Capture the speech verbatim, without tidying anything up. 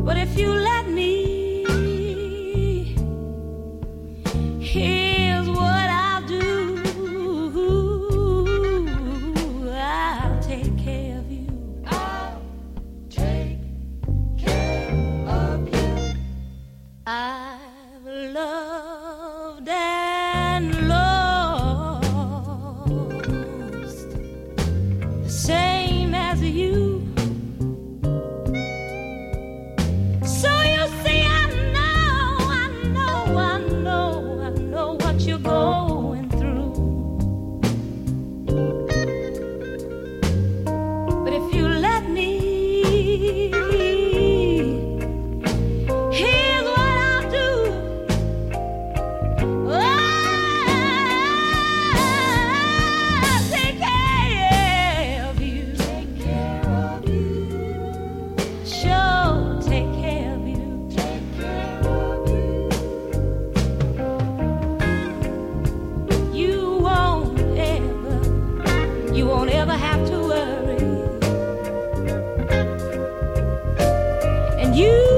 But if you let me, here's what I'll do. I'll take care of you. I'll take care of you. I've loved and lost the same as you. So you see, I know, I know, I know, I know what you're going through. But if you let me, here's what I'll do. I'll take care of you. Take care of you. Sure, take care of you. Take care of you. You won't ever, you won't ever have to worry. And you